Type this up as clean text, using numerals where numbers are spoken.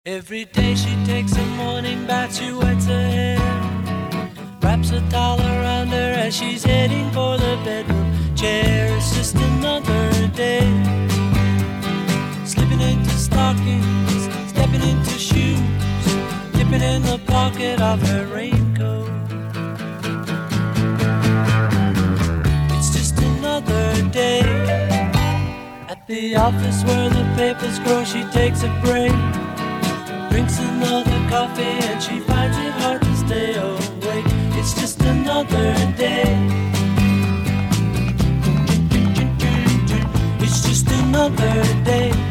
Every day she takes a morning bath, she wets her hair, wraps a towel around her as she's heading for the bedroom chair. It's just another day, slipping into stockings, stepping into shoes, dipping in the pocket of her raincoat. It's just another day, at the office where the papers grow, she takes a break, drinks another coffee and she finds it hard to stay awake. It's just another day. It's just another day.